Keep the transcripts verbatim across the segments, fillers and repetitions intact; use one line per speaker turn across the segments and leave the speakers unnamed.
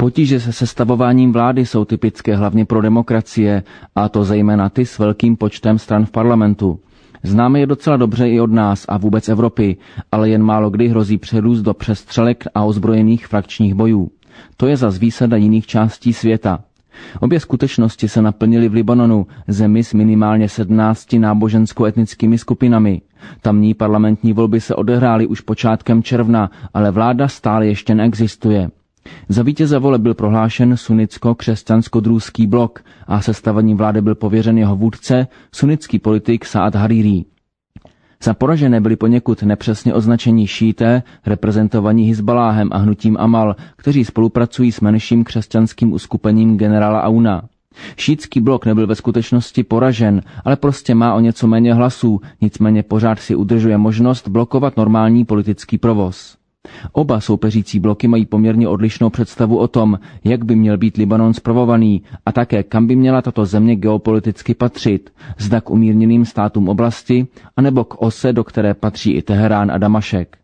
Potíže se sestavováním vlády jsou typické hlavně pro demokracie, a to zejména ty s velkým počtem stran v parlamentu. Známe je docela dobře i od nás a vůbec Evropy, ale jen málo kdy hrozí přerůst do přestřelek a ozbrojených frakčních bojů. To je zas výsada jiných částí světa. Obě skutečnosti se naplnily v Libanonu, zemi s minimálně sedmnácti nábožensko-etnickými skupinami. Tamní parlamentní volby se odehrály už počátkem června, ale vláda stále ještě neexistuje. Za vítěze voleb byl prohlášen sunnicko-křesťansko-druzský blok a sestavením vlády byl pověřen jeho vůdce, sunnický politik Saad Hariri. Za poražené byli poněkud nepřesně označení šíité, reprezentovaní Hizbaláhem a hnutím Amal, kteří spolupracují s menším křesťanským uskupením generála Auna. Šítský blok nebyl ve skutečnosti poražen, ale prostě má o něco méně hlasů, nicméně pořád si udržuje možnost blokovat normální politický provoz. Oba soupeřící bloky mají poměrně odlišnou představu o tom, jak by měl být Libanon spravovaný a také kam by měla tato země geopoliticky patřit, zda k umírněným státům oblasti, anebo k ose, do které patří i Teherán a Damašek.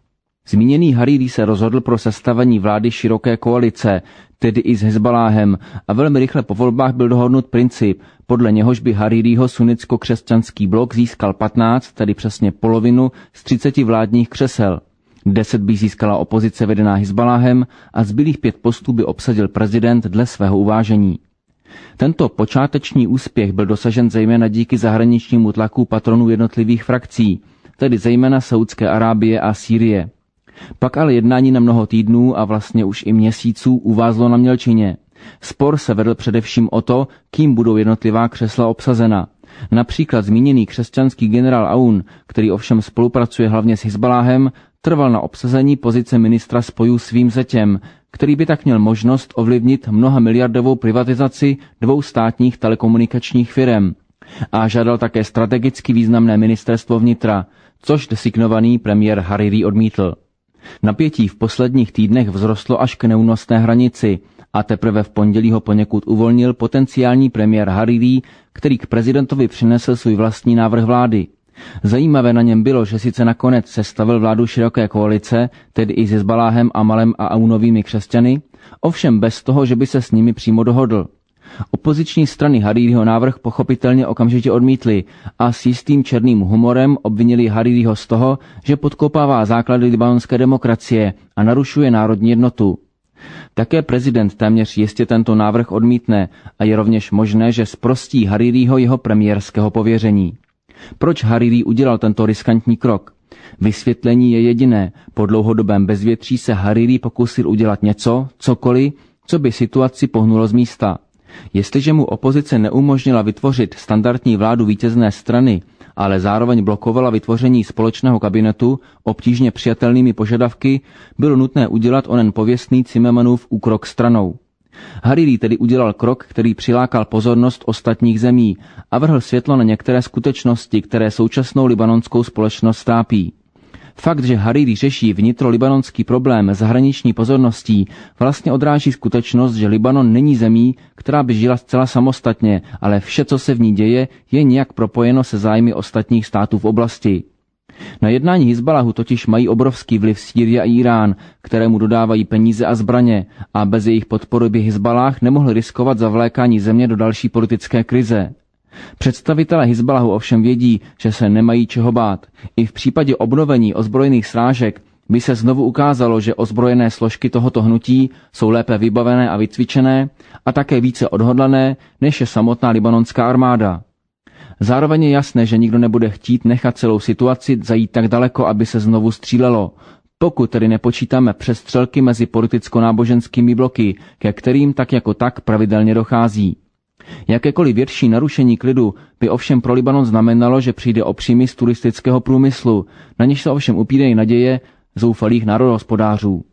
Zmíněný Hariri se rozhodl pro sestavení vlády široké koalice, tedy i s Hezbaláhem, a velmi rychle po volbách byl dohodnut princip, podle něhož by Haririho sunnicko-křesťanský blok získal patnáct, tedy přesně polovinu z třiceti vládních křesel. Deset by získala opozice vedená Hizbaláhem a zbylých pět postů by obsadil prezident dle svého uvážení. Tento počáteční úspěch byl dosažen zejména díky zahraničnímu tlaku patronů jednotlivých frakcí, tedy zejména Saúdské Arábie a Sýrie. Pak ale jednání na mnoho týdnů a vlastně už i měsíců uvázlo na mělčině. Spor se vedl především o to, kým budou jednotlivá křesla obsazena. Například zmíněný křesťanský generál Aoun, který ovšem spolupracuje hlavně s Hizbaláhem, trval na obsazení pozice ministra spojů svým zetěm, který by tak měl možnost ovlivnit mnoha miliardovou privatizaci dvou státních telekomunikačních firem. A žádal také strategicky významné ministerstvo vnitra, což designovaný premiér Hariri odmítl. Napětí v posledních týdnech vzrostlo až k neúnosné hranici a teprve v pondělí ho poněkud uvolnil potenciální premiér Hariri, který k prezidentovi přinesl svůj vlastní návrh vlády. Zajímavé na něm bylo, že sice nakonec sestavil vládu široké koalice, tedy i s Hizbaláhem, Amalem a Aunovými křesťany, ovšem bez toho, že by se s nimi přímo dohodl. Opoziční strany Haririho návrh pochopitelně okamžitě odmítly a s jistým černým humorem obvinili Haririho z toho, že podkopává základy libanonské demokracie a narušuje národní jednotu. Také prezident téměř jistě tento návrh odmítne a je rovněž možné, že zprostí Haririho jeho premiérského pověření. Proč Hariri udělal tento riskantní krok? Vysvětlení je jediné. Po dlouhodobém bezvětří se Hariri pokusil udělat něco, cokoliv, co by situaci pohnulo z místa. Jestliže mu opozice neumožnila vytvořit standardní vládu vítězné strany, ale zároveň blokovala vytvoření společného kabinetu obtížně přijatelnými požadavky, bylo nutné udělat onen pověstný Zimmermannův úkrok stranou. Hariri tedy udělal krok, který přilákal pozornost ostatních zemí a vrhl světlo na některé skutečnosti, které současnou libanonskou společnost trápí. Fakt, že Hariri řeší vnitrolibanonský problém zahraniční pozorností, vlastně odráží skutečnost, že Libanon není zemí, která by žila zcela samostatně, ale vše, co se v ní děje, je nějak propojeno se zájmy ostatních států v oblasti. Na jednání Hizbaláhu totiž mají obrovský vliv Sýrie a Irán, kterému dodávají peníze a zbraně, a bez jejich podpory by Hizbalách nemohl riskovat zavlékání země do další politické krize. Představitelé Hizbaláhu ovšem vědí, že se nemají čeho bát. I v případě obnovení ozbrojených srážek by se znovu ukázalo, že ozbrojené složky tohoto hnutí jsou lépe vybavené a vycvičené a také více odhodlané, než je samotná libanonská armáda. Zároveň je jasné, že nikdo nebude chtít nechat celou situaci zajít tak daleko, aby se znovu střílelo. Pokud tedy nepočítáme přestřelky mezi politicko-náboženskými bloky, ke kterým tak jako tak pravidelně dochází. Jakékoliv větší narušení klidu by ovšem pro Libanon znamenalo, že přijde o příjmy z turistického průmyslu, na něž se ovšem upírají naděje zoufalých národohospodářů.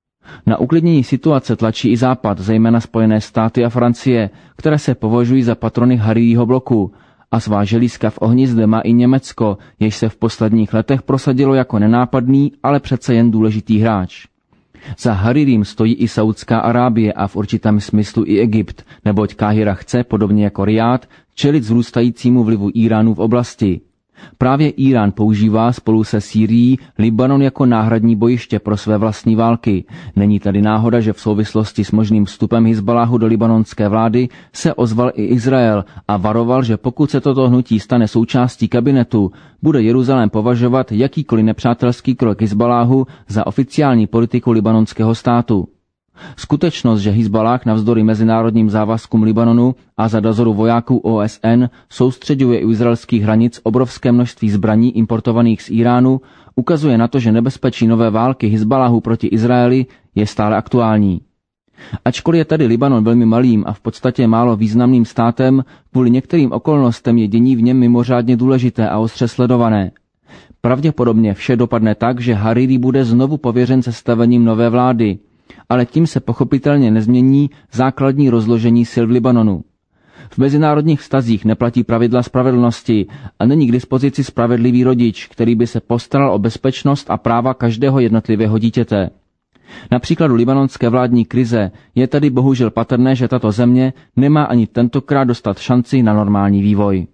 Na uklidnění situace tlačí i Západ, zejména Spojené státy a Francie, které se považují za patrony Haririho bloku, a svá želízka v ohni zde má i Německo, jež se v posledních letech prosadilo jako nenápadný, ale přece jen důležitý hráč. Za Haririm stojí i Saúdská Arábie a v určitém smyslu i Egypt, neboť Káhira chce, podobně jako Rijád, čelit zrůstajícímu vlivu Iránu v oblasti. Právě Irán používá spolu se Sýrií Libanon jako náhradní bojiště pro své vlastní války. Není tedy náhoda, že v souvislosti s možným vstupem Hizbaláhu do libanonské vlády se ozval i Izrael a varoval, že pokud se toto hnutí stane součástí kabinetu, bude Jeruzalém považovat jakýkoliv nepřátelský krok Hizbaláhu za oficiální politiku libanonského státu. Skutečnost, že Hizbalách navzdory mezinárodním závazkům Libanonu a za dozoru vojáků O S N soustřeďuje u izraelských hranic obrovské množství zbraní importovaných z Iránu, ukazuje na to, že nebezpečí nové války Hizbaláhu proti Izraeli je stále aktuální. Ačkoliv je tady Libanon velmi malým a v podstatě málo významným státem, kvůli některým okolnostem je dění v něm mimořádně důležité a ostře sledované. Pravděpodobně vše dopadne tak, že Hariri bude znovu pověřen sestavením nové vlády, ale tím se pochopitelně nezmění základní rozložení sil v Libanonu. V mezinárodních vztazích neplatí pravidla spravedlnosti a není k dispozici spravedlivý rodič, který by se postaral o bezpečnost a práva každého jednotlivého dítěte. Na příkladu libanonské vládní krize je tedy bohužel patrné, že tato země nemá ani tentokrát dostat šanci na normální vývoj.